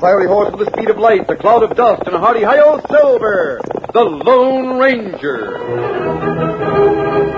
fiery horse with the speed of light, a cloud of dust, and a hearty hi-yo Silver, the Lone Ranger.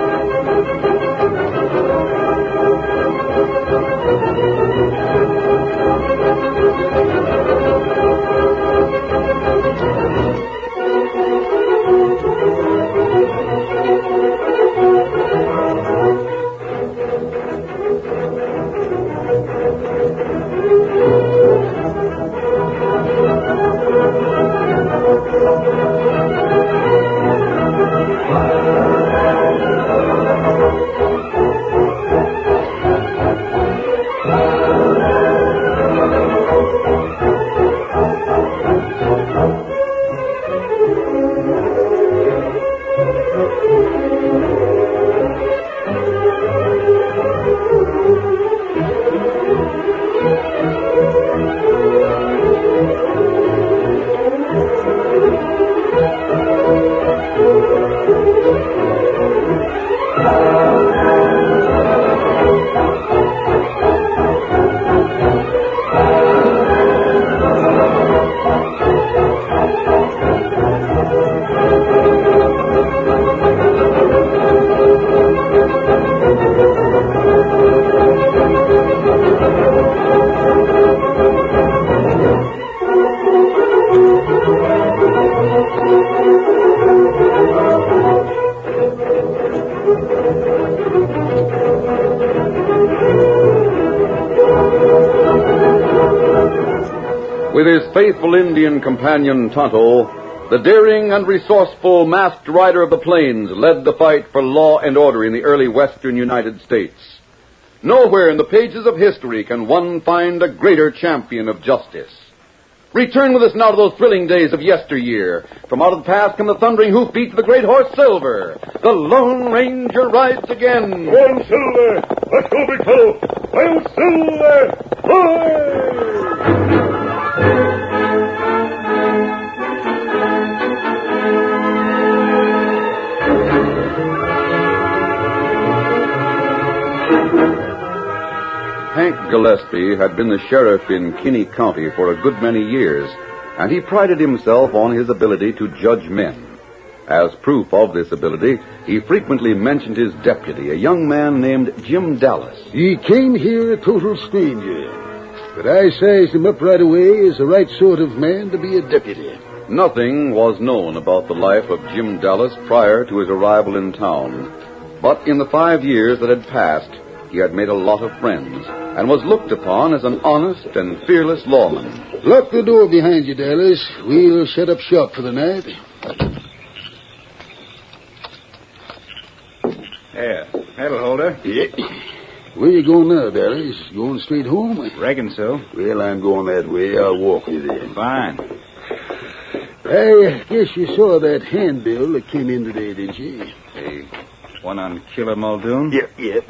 With his faithful Indian companion Tonto, the daring and resourceful masked rider of the plains led the fight for law and order in the early western United States. Nowhere in the pages of history can one find a greater champion of justice. Return with us now to those thrilling days of yesteryear. From out of the past come the thundering hoofbeats of the great horse Silver. The Lone Ranger rides again. Go, Silver! Let's go, big fellow! I'll Silver! Hoy! Hank Gillespie had been the sheriff in Kinney County for a good many years, and he prided himself on his ability to judge men. As proof of this ability, he frequently mentioned his deputy, a young man named Jim Dallas. He came here a total stranger, but I sized him up right away as the right sort of man to be a deputy. Nothing was known about the life of Jim Dallas prior to his arrival in town, but in the 5 years that had passed, he had made a lot of friends and was looked upon as an honest and fearless lawman. Lock the door behind you, Dallas. We'll shut up shop for the night. Yeah, that'll hold her. Yeah. Where you going now, Dallas? Going straight home? Reckon so. Well, I'm going that way. I'll walk with you. Fine. I guess you saw that handbill that came in today, didn't you? The one on Killer Muldoon? Yeah.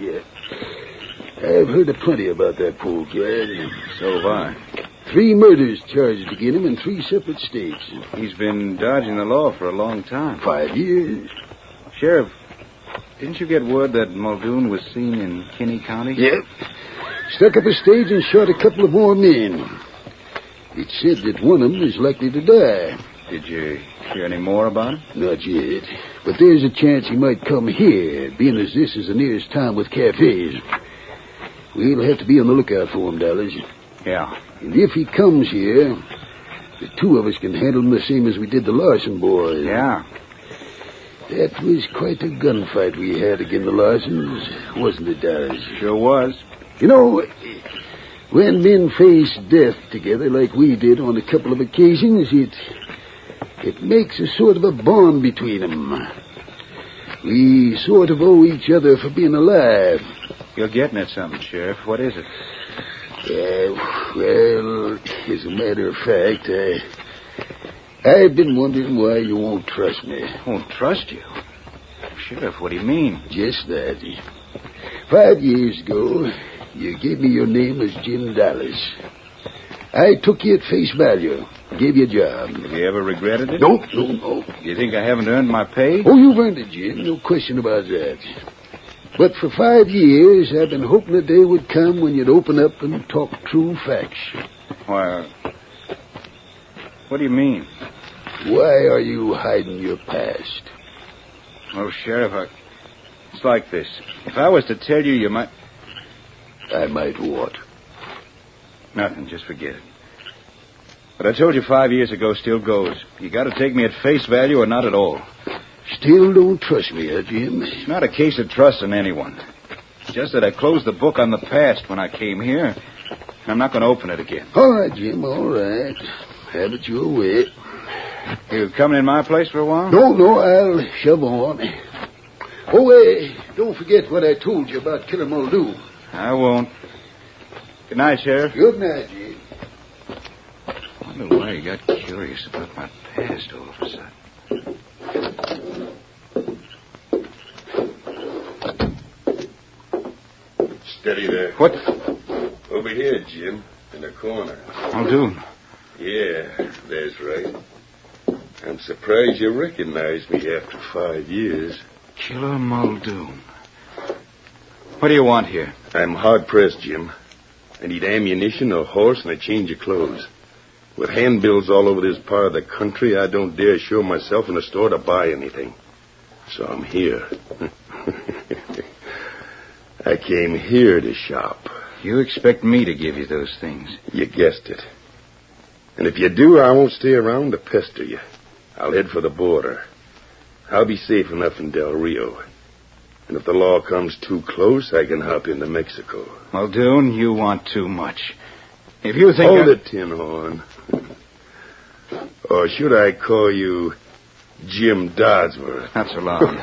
I've heard plenty about that poor kid. So have I. 3 murders charged against him in 3 separate states. He's been dodging the law for a long time. 5 years. Sheriff, didn't you get word that Muldoon was seen in Kinney County? Yep. Stuck up a stage and shot a couple of more men. It said that one of them is likely to die. Did you hear any more about him? Not yet. But there's a chance he might come here, being as this is the nearest town with cafes. We'll have to be on the lookout for him, Dallas. Yeah. And if he comes here, the 2 of us can handle him the same as we did the Larson boys. Yeah. That was quite a gunfight we had against the Larsons, wasn't it, Dallas? Sure was. You know, when men face death together like we did on a couple of occasions, it makes a sort of a bond between them. We sort of owe each other for being alive. You're getting at something, Sheriff. What is it? Well, as a matter of fact, I've been wondering why you won't trust me. Won't trust you? Sheriff, what do you mean? Just that. 5 years ago, you gave me your name as Jim Dallas. I took you at face value. Gave you a job. Have you ever regretted it? No. Do you think I haven't earned my pay? Oh, you've earned it, Jim. No question about that. But for 5 years, I've been hoping the day would come when you'd open up and talk true facts. Why, What do you mean? Why are you hiding your past? Oh, Sheriff, it's like this. If I was to tell you, you might... I might what? Nothing, just forget it. What I told you 5 years ago still goes. You got to take me at face value or not at all. Still don't trust me, Jim? It's not a case of trusting anyone. It's just that I closed the book on the past when I came here, and I'm not going to open it again. All right, Jim, all right. Have it your way. You coming in my place for a while? No, I'll shove on. Oh, don't forget what I told you about Killer Muldoon. I won't. Good night, Sheriff. Good night, Jim. I wonder why you got curious about my past all of a sudden. Steady there. What? Over here, Jim, in the corner. Muldoon. Yeah, that's right. I'm surprised you recognize me after 5 years. Killer Muldoon. What do you want here? I'm hard-pressed, Jim. I need ammunition, a horse, and a change of clothes. With handbills all over this part of the country, I don't dare show myself in a store to buy anything. So I'm here. I came here to shop. You expect me to give you those things? You guessed it. And if you do, I won't stay around to pester you. I'll head for the border. I'll be safe enough in Del Rio. And if the law comes too close, I can hop into Mexico. Muldoon, you want too much. If you think... Hold it, Tin Horn. Or should I call you Jim Dodsworth? Not so long.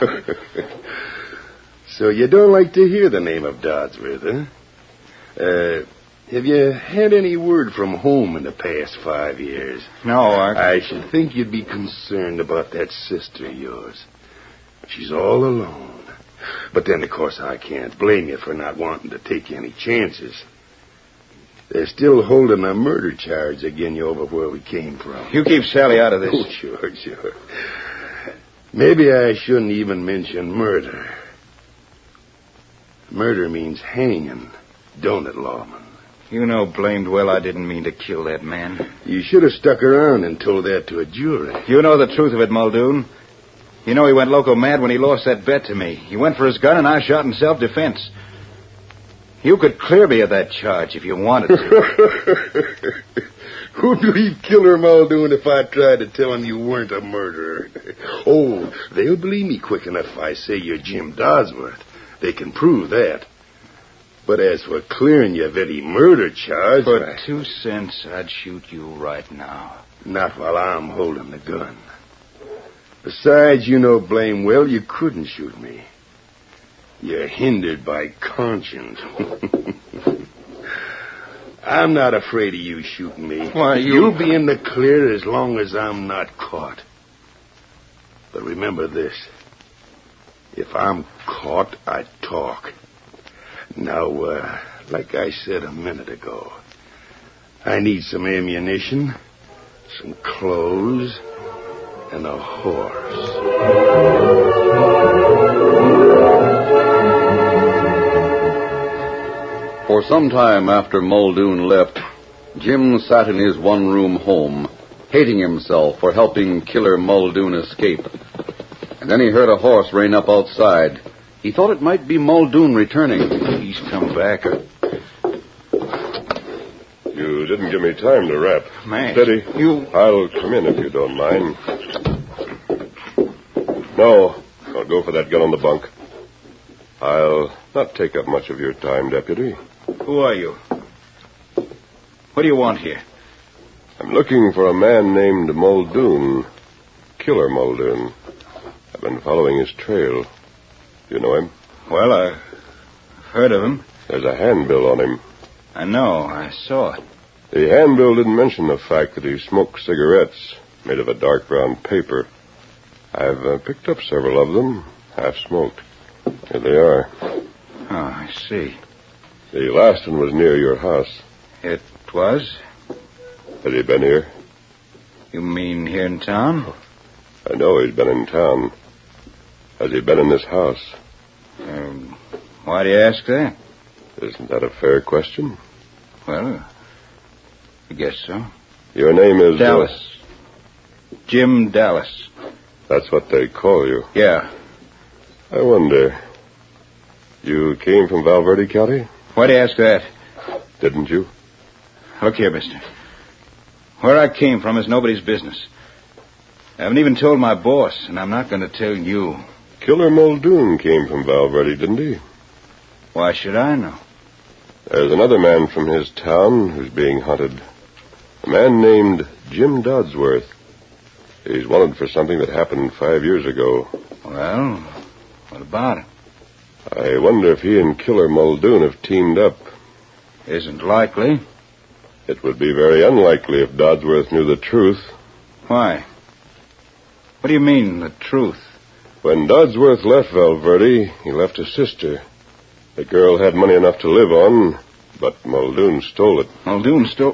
So you don't like to hear the name of Dodsworth, huh? Have you had any word from home in the past 5 years? No, I should think you'd be concerned about that sister of yours. She's all alone. But then, of course, I can't blame you for not wanting to take any chances. They're still holding a murder charge against you over where we came from. You keep Sally out of this. Oh, sure. Maybe I shouldn't even mention murder. Murder means hanging, don't it, lawman? You know blamed well I didn't mean to kill that man. You should have stuck around and told that to a jury. You know the truth of it, Muldoon. You know he went loco mad when he lost that bet to me. He went for his gun and I shot in self-defense. You could clear me of that charge if you wanted to. Who'd believe Killer Muldoon if I tried to tell him you weren't a murderer? Oh, they'll believe me quick enough if I say you're Jim Dodsworth. They can prove that. But as for clearing you of any murder charge... For 2 cents, I'd shoot you right now. Not while I'm holding the gun. Besides, you know blame well you couldn't shoot me. You're hindered by conscience. I'm not afraid of you shooting me. Why, You'll be in the clear as long as I'm not caught. But remember this. If I'm caught, I talk. Now, like I said a minute ago, I need some ammunition, some clothes, and a horse. For some time after Muldoon left, Jim sat in his one-room home, hating himself for helping Killer Muldoon escape. And then he heard a horse rein up outside. He thought it might be Muldoon returning. He's come back. You didn't give me time to wrap. Man. Steady. I'll come in if you don't mind. No, I'll go for that gun on the bunk. I'll not take up much of your time, Deputy. Who are you? What do you want here? I'm looking for a man named Muldoon. Killer Muldoon. I've been following his trail. Do you know him? Well, I've heard of him. There's a handbill on him. I know. I saw it. The handbill didn't mention the fact that he smoked cigarettes made of a dark brown paper. I've picked up several of them, half-smoked. Here they are. Oh, I see. The last one was near your house. It was? Has he been here? You mean here in town? I know he's been in town. Has he been in this house? Why do you ask that? Isn't that a fair question? Well, I guess so. Your name is... Dallas. Jim Dallas. That's what they call you. Yeah. I wonder. You came from Valverde County? Why'd you ask that? Didn't you? Look here, mister. Where I came from is nobody's business. I haven't even told my boss, and I'm not going to tell you. Killer Muldoon came from Valverde, didn't he? Why should I know? There's another man from his town who's being hunted. A man named Jim Dodsworth. He's wanted for something that happened 5 years ago. Well, what about it? I wonder if he and Killer Muldoon have teamed up. Isn't likely. It would be very unlikely if Dodsworth knew the truth. Why? What do you mean, the truth? When Dodsworth left Valverde, he left a sister. The girl had money enough to live on, but Muldoon stole it. Muldoon stole...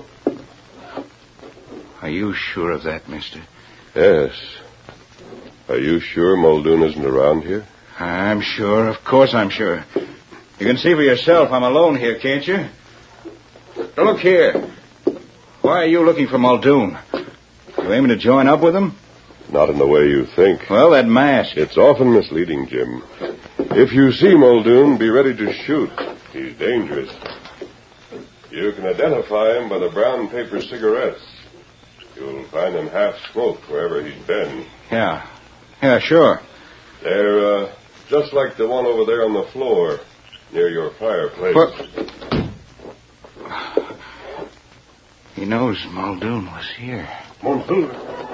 Are you sure of that, mister? Yes. Are you sure Muldoon isn't around here? I'm sure. Of course I'm sure. You can see for yourself I'm alone here, can't you? Now look here. Why are you looking for Muldoon? You aiming to join up with him? Not in the way you think. Well, that mask. It's often misleading, Jim. If you see Muldoon, be ready to shoot. He's dangerous. You can identify him by the brown paper cigarettes. You'll find him half smoked wherever he's been. Yeah, sure. They're just like the one over there on the floor near your fireplace. What? He knows Muldoon was here. Muldoon.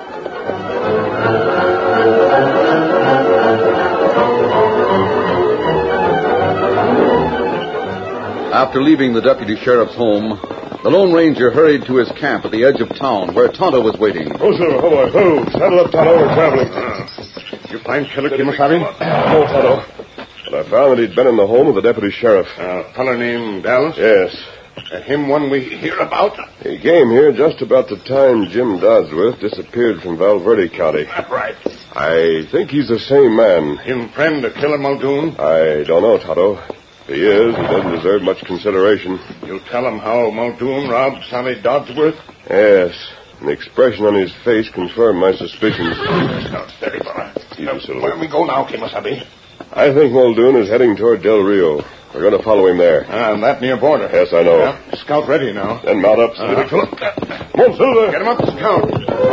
After leaving the deputy sheriff's home, the Lone Ranger hurried to his camp at the edge of town where Tonto was waiting. Oh, sir. Oh, saddle up, Tonto. We're traveling. You find Killer Kimasabi? No, Tonto. But I found that he'd been in the home of the deputy sheriff. Fellow named Dallas? Yes. Him one we hear about? He came here just about the time Jim Dodsworth disappeared from Valverde County. That's right. I think he's the same man. Him friend of Killer Muldoon? I don't know, Tonto. If he is, he doesn't deserve much consideration. You tell him how Muldoon robbed Sonny Dodsworth? Yes. An expression on his face confirmed my suspicions. Now, steady, fella. Where we go now, Kimasabi? I think Muldoon is heading toward Del Rio. We're going to follow him there. That near border. Yes, I know. Yeah, scout ready now. Then mount up, steady, fella. Come on, Silver. Get him up, scout.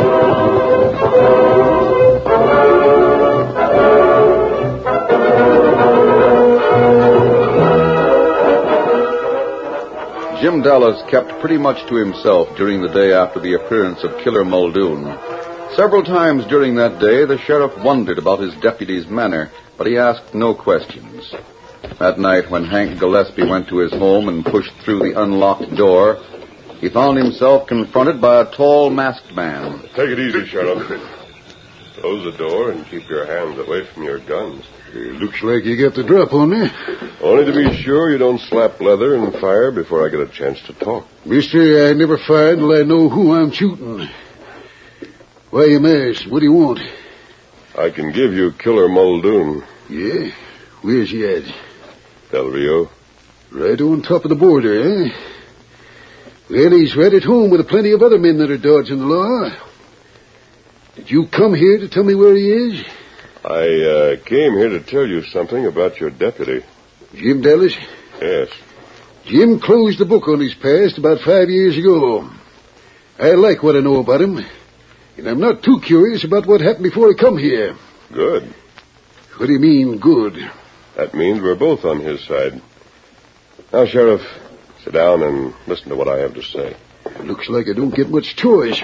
Jim Dallas kept pretty much to himself during the day after the appearance of Killer Muldoon. Several times during that day, the sheriff wondered about his deputy's manner, but he asked no questions. That night, when Hank Gillespie went to his home and pushed through the unlocked door, he found himself confronted by a tall, masked man. Take it easy, Sheriff. Close the door and keep your hands away from your guns. Looks like you got the drop on me. Only to be sure you don't slap leather and fire before I get a chance to talk. Mister, I never fire until I know who I'm shooting. Why you masked? What do you want? I can give you Killer Muldoon. Yeah? Where's he at? Del Rio. Right on top of the border, eh? Well, he's right at home with plenty of other men that are dodging the law. Did you come here to tell me where he is? I came here to tell you something about your deputy. Jim Dallas? Yes. Jim closed the book on his past about 5 years ago. I like what I know about him, and I'm not too curious about what happened before he come here. Good. What do you mean, good? That means we're both on his side. Now, Sheriff, sit down and listen to what I have to say. Looks like I don't get much choice.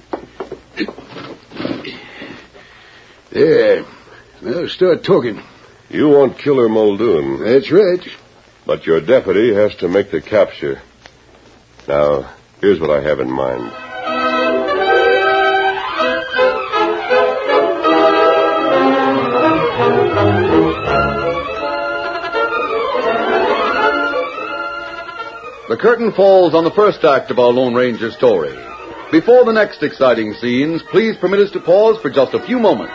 There. Now start talking. You want Killer Muldoon. That's right. But your deputy has to make the capture. Now, here's what I have in mind. The curtain falls on the first act of our Lone Ranger story. Before the next exciting scenes, please permit us to pause for just a few moments.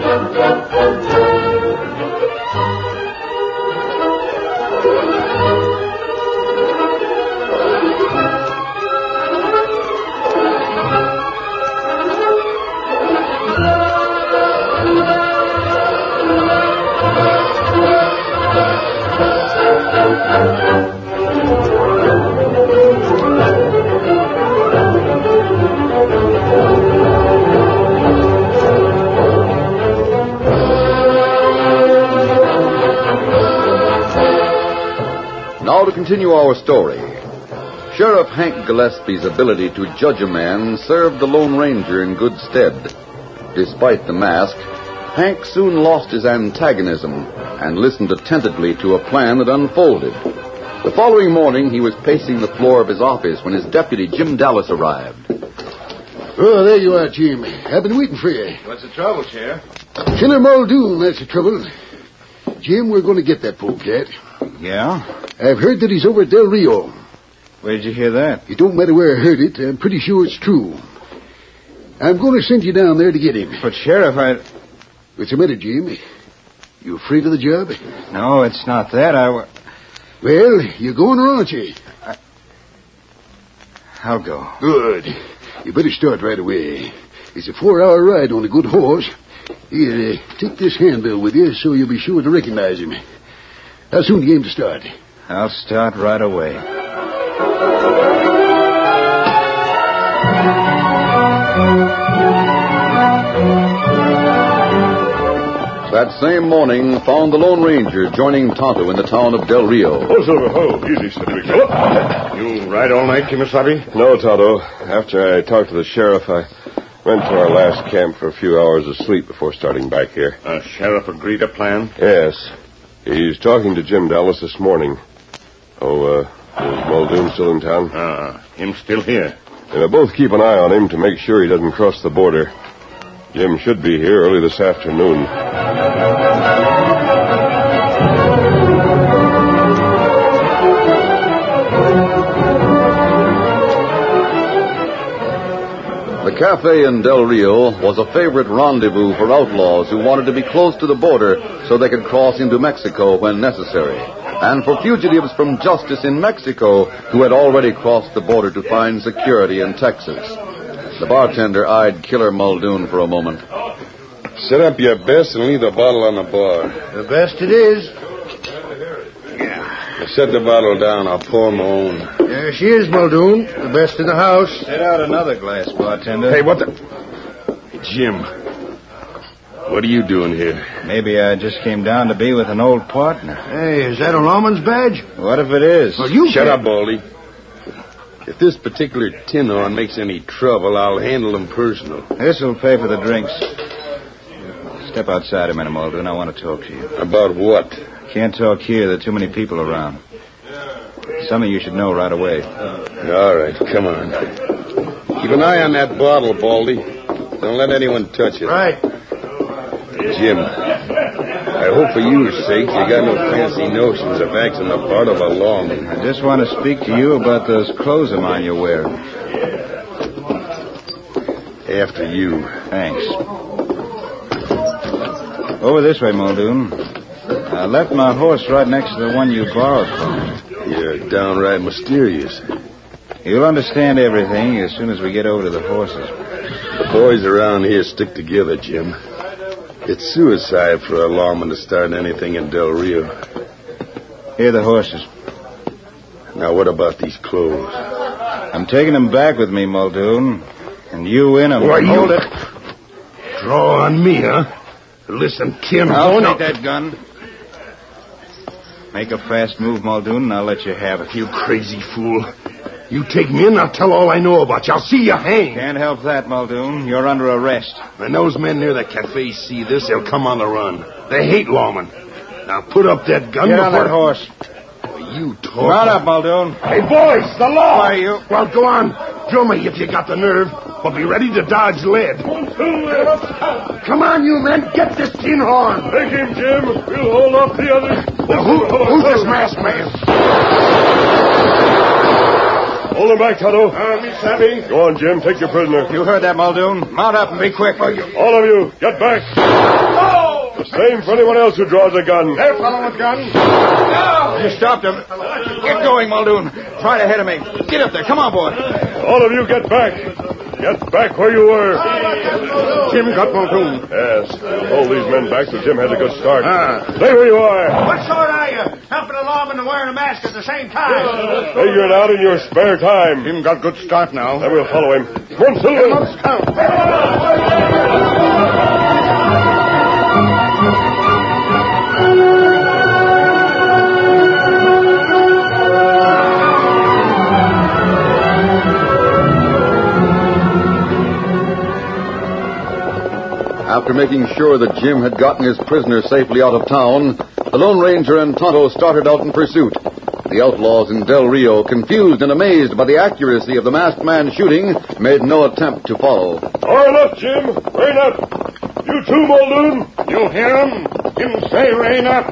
Now to continue our story. Sheriff Hank Gillespie's ability to judge a man served the Lone Ranger in good stead. Despite the mask, Hank soon lost his antagonism and listened attentively to a plan that unfolded. The following morning, he was pacing the floor of his office when his deputy, Jim Dallas, arrived. Oh, there you are, Jim. I've been waiting for you. What's the trouble, Sheriff? Killer Muldoon, that's the trouble. Jim, we're going to get that polecat. Yeah? I've heard that he's over at Del Rio. Where did you hear that? It don't matter where I heard it. I'm pretty sure it's true. I'm going to send you down there to get him. But, Sheriff, What's the matter, Jim? You afraid of the job? No, it's not that. Well, you're going or aren't you? I'll go. Good. You better start right away. It's a 4-hour ride on a good horse. Here, take this handbill with you so you'll be sure to recognize him. How soon do you aim to start? I'll start right away. That same morning found the Lone Ranger joining Tonto in the town of Del Rio. Oh, Silver, oh, easy, steady, big fellow. You ride all night, Kimasabi? No, Tonto. After I talked to the sheriff, I went to our last camp for a few hours of sleep before starting back here. Sheriff agreed a plan? Yes. He's talking to Jim Dallas this morning. Oh, is Muldoon still in town? Him still here. They'll both keep an eye on him to make sure he doesn't cross the border. Jim should be here early this afternoon. The cafe in Del Rio was a favorite rendezvous for outlaws who wanted to be close to the border so they could cross into Mexico when necessary, and for fugitives from justice in Mexico who had already crossed the border to find security in Texas. The bartender eyed Killer Muldoon for a moment. Set up your best and leave the bottle on the bar. The best it is. Yeah. Set the bottle down. I'll pour my own. There she is, Muldoon. The best in the house. Set out another glass, bartender. Hey, what the... Jim, what are you doing here? Maybe I just came down to be with an old partner. Hey, is that a lawman's badge? What if it is? Well, you Shut up, Baldy. If this particular tin horn makes any trouble, I'll handle him personal. This'll pay for the drinks. Step outside a minute, Muldoon. I want to talk to you. About what? Can't talk here. There are too many people around. Some of you should know right away. All right, come on. Keep an eye on that bottle, Baldy. Don't let anyone touch it. Right. Jim, I hope for your sake you got no fancy notions of acting the part of a lawman. I just want to speak to you about those clothes of mine you're wearing. After you. Thanks. Over this way, Muldoon. I left my horse right next to the one you borrowed from me. You're downright mysterious. You'll understand everything as soon as we get over to the horses. The boys around here stick together, Jim. It's suicide for a lawman to start anything in Del Rio. Here are the horses. Now, what about these clothes? I'm taking them back with me, Muldoon. And you in them. Why, Hold you... it. Draw on me, huh? Listen, Kim... I'll take that gun. Make a fast move, Muldoon, and I'll let you have it. You crazy fool. You take me in, I'll tell all I know about you. I'll see you hang. Can't help that, Muldoon. You're under arrest. When those men near the cafe see this, they'll come on the run. They hate lawmen. Now put up that gun Get before... on that horse. You talk... Mount up, Muldoon. Hey, boys, the law! Why, you... Well, go on. Drill me if you got the nerve, but be ready to dodge lead. Come on, you men. Get this tin horn. Take him, Jim. We'll hold off the others. Now, who's this masked man? Hold him back, Tonto. Me savvy. Go on, Jim. Take your prisoner. You heard that, Muldoon. Mount up and be quick. All of you, get back. The same for anyone else who draws a gun. There, fellow with gun. You stopped him. Get going, Muldoon. Right ahead of me. Get up there. Come on, boy. All of you, get back. Get back where you were. Jim got Muldoon. Yes. Hold these men back so Jim has a good start. Stay where you are. What sort are you? Helping a lawman and wearing a mask at the same time. Figure it out in your spare time. Jim got good start now. Then we'll follow him. Come on, Silver. After making sure that Jim had gotten his prisoner safely out of town, the Lone Ranger and Tonto started out in pursuit. The outlaws in Del Rio, confused and amazed by the accuracy of the masked man's shooting, made no attempt to follow. Far enough, Jim. Rein up. You too, Muldoon. You hear him? Him say rain up.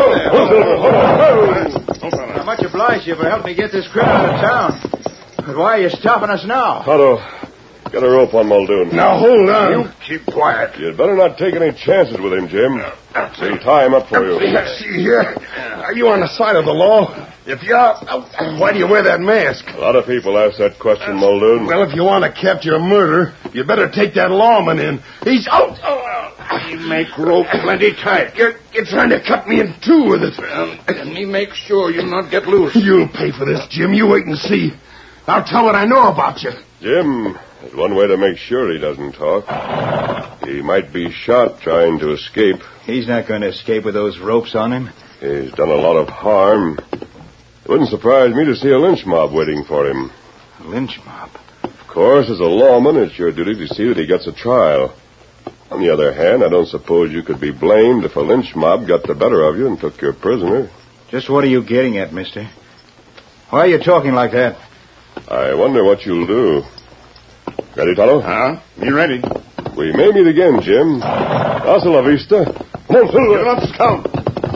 How much obliged you for helping me get this criminal out of town. But why are you stopping us now? Tonto, get a rope on Muldoon. Now, hold on. You keep quiet. You'd better not take any chances with him, Jim. We'll tie him up for you. See here. Are you on the side of the law? If you are, why do you wear that mask? A lot of people ask that question, Muldoon. Well, if you want to capture a murderer, you better take that lawman in. He's out. You make rope plenty tight. You're trying to cut me in two with it. Let me make sure you'll not get loose. You'll pay for this, Jim. You wait and see. I'll tell what I know about you. Jim, there's one way to make sure he doesn't talk. He might be shot trying to escape. He's not going to escape with those ropes on him. He's done a lot of harm. It wouldn't surprise me to see a lynch mob waiting for him. A lynch mob? Of course, as a lawman, it's your duty to see that he gets a trial. On the other hand, I don't suppose you could be blamed if a lynch mob got the better of you and took your prisoner. Just what are you getting at, mister? Why are you talking like that? I wonder what you'll do. Ready, Tonto? Me ready. We may meet again, Jim. Hasta la vista. Come on, Silver. Let's count.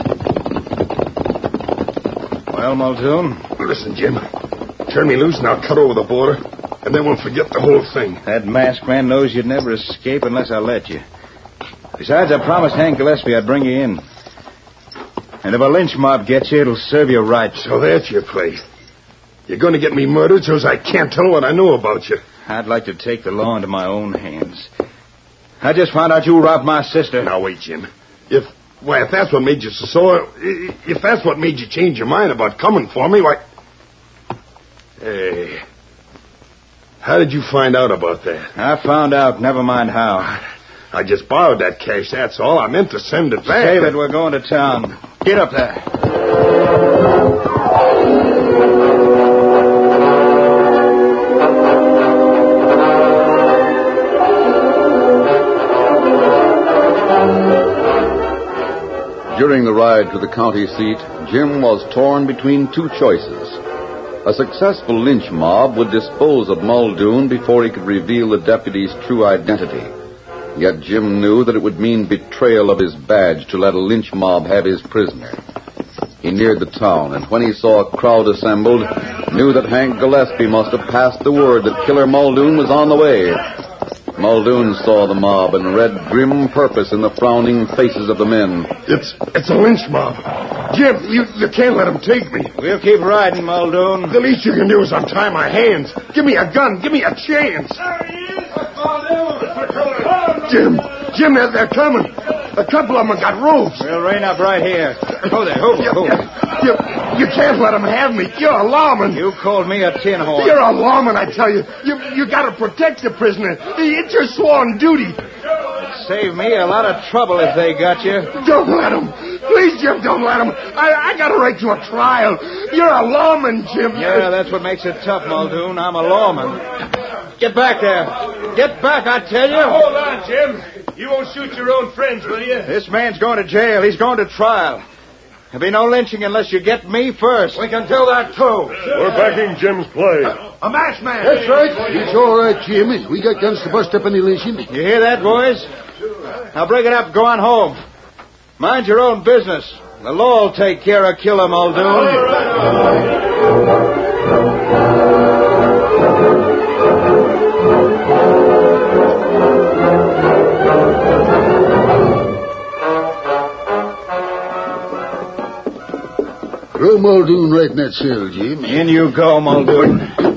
Well, Muldoon? Listen, Jim. Turn me loose and I'll cut over the border, and then we'll forget the whole thing. That masked man knows you'd never escape unless I let you. Besides, I promised Hank Gillespie I'd bring you in. And if a lynch mob gets you, it'll serve you right. So that's your play. You're going to get me murdered so as I can't tell what I know about you. I'd like to take the law into my own hands. I just found out you robbed my sister. Now, wait, Jim. If that's what made you if that's what made you change your mind about coming for me, why... Hey, how did you find out about that? I found out, never mind how. I just borrowed that cash, that's all. I meant to send it back. David, we're going to town. Get up there. During the ride to the county seat, Jim was torn between two choices. A successful lynch mob would dispose of Muldoon before he could reveal the deputy's true identity. Yet Jim knew that it would mean betrayal of his badge to let a lynch mob have his prisoner. He neared the town, and when he saw a crowd assembled, knew that Hank Gillespie must have passed the word that Killer Muldoon was on the way. Muldoon saw the mob and read grim purpose in the frowning faces of the men. It's a lynch mob. Jim, you can't let them take me. We'll keep riding, Muldoon. The least you can do is untie my hands. Give me a gun. Give me a chance. There he is. Muldoon. Jim, they're coming. A couple of them have got ropes. We'll rein up right here. Hold there, hold there. You can't let them have me. You're a lawman. You called me a tin horn. You're a lawman, I tell you. You got to protect the prisoner. It's your sworn duty. Save me a lot of trouble if they got you. Don't let them. Please, Jim, don't let them. I got a right to a trial. You're a lawman, Jim. Yeah, that's what makes it tough, Muldoon. I'm a lawman. Get back there. Get back, I tell you. Now, hold on, Jim. You won't shoot your own friends, will you? This man's going to jail. He's going to trial. There'll be no lynching unless you get me first. We can tell that, too. We're backing Jim's play. A masked man. That's right. It's all right, Jim. We got guns to bust up any lynching. You hear that, boys? Now break it up. Go on home. Mind your own business. The law will take care of Killer Muldoon. Throw Muldoon right in that cell, Jim. In you go, Muldoon.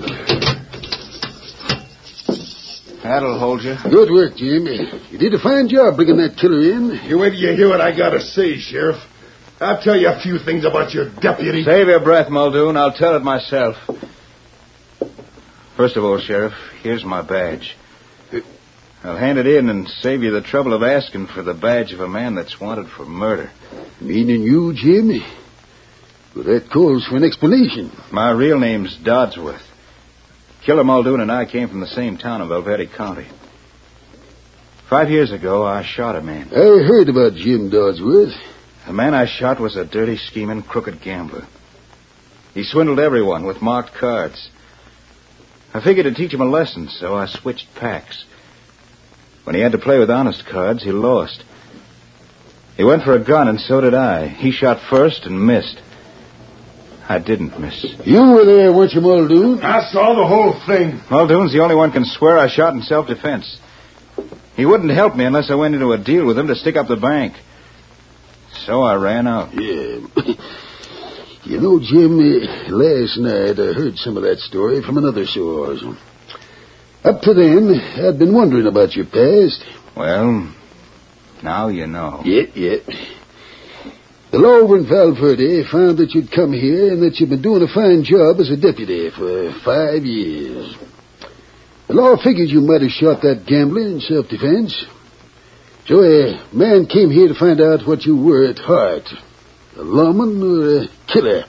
That'll hold you. Good work, Jim. You did a fine job bringing that killer in. You wait till you hear what I got to say, Sheriff. I'll tell you a few things about your deputy. Save your breath, Muldoon. I'll tell it myself. First of all, Sheriff, here's my badge. I'll hand it in and save you the trouble of asking for the badge of a man that's wanted for murder. Meaning you, Jim? Well, that calls for an explanation. My real name's Dodsworth. Killer Muldoon and I came from the same town in Valverde County. 5 years ago, I shot a man. I heard about Jim Dodsworth. The man I shot was a dirty, scheming, crooked gambler. He swindled everyone with marked cards. I figured to teach him a lesson, so I switched packs. When he had to play with honest cards, he lost. He went for a gun, and so did I. He shot first and missed. I didn't miss. You were there, weren't you, Muldoon? I saw the whole thing. Muldoon's the only one can swear I shot in self-defense. He wouldn't help me unless I went into a deal with him to stick up the bank. So I ran out. Yeah. You know, Jim, last night I heard some of that story from another source. Up to then, I'd been wondering about your past. Well, now you know. Yeah. The law over in Valverde found that you'd come here and that you'd been doing a fine job as a deputy for 5 years. The law figured you might have shot that gambler in self-defense. So a man came here to find out what you were at heart. A lawman or a killer.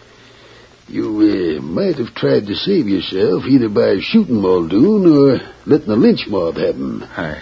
You might have tried to save yourself either by shooting Muldoon or letting a lynch mob happen.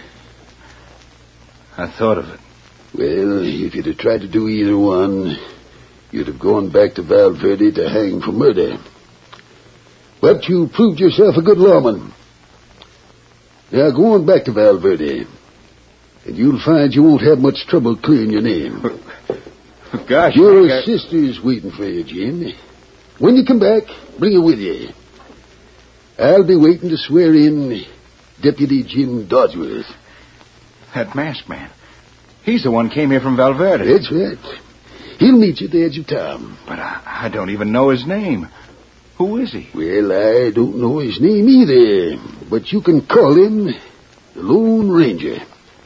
I thought of it. Well, if you'd have tried to do either one, you'd have gone back to Valverde to hang for murder. But you proved yourself a good lawman. Now go on back to Valverde, and you'll find you won't have much trouble clearing your name. Gosh, your sister's waiting for you, Jim. When you come back, bring her with you. I'll be waiting to swear in Deputy Jim Dodsworth. That masked man. He's the one came here from Valverde. That's right. He'll meet you at the edge of town. But I don't even know his name. Who is he? Well, I don't know his name either, but you can call him the Lone Ranger.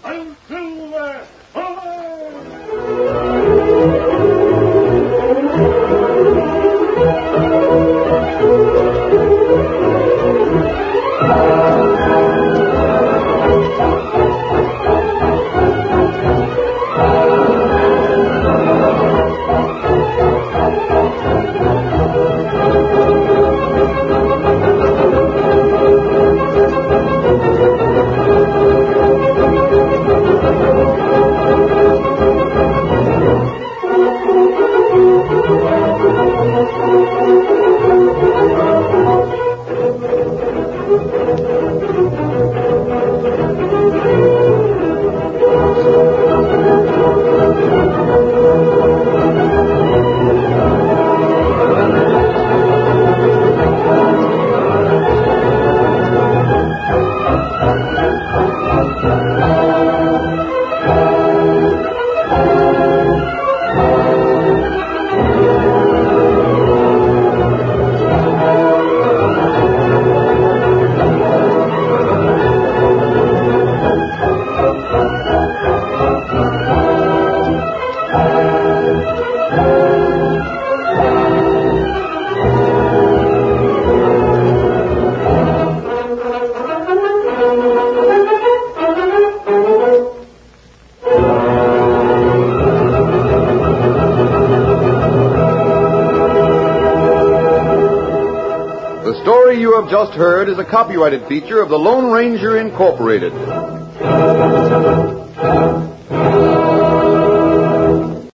The story you have just heard is a copyrighted feature of the Lone Ranger Incorporated.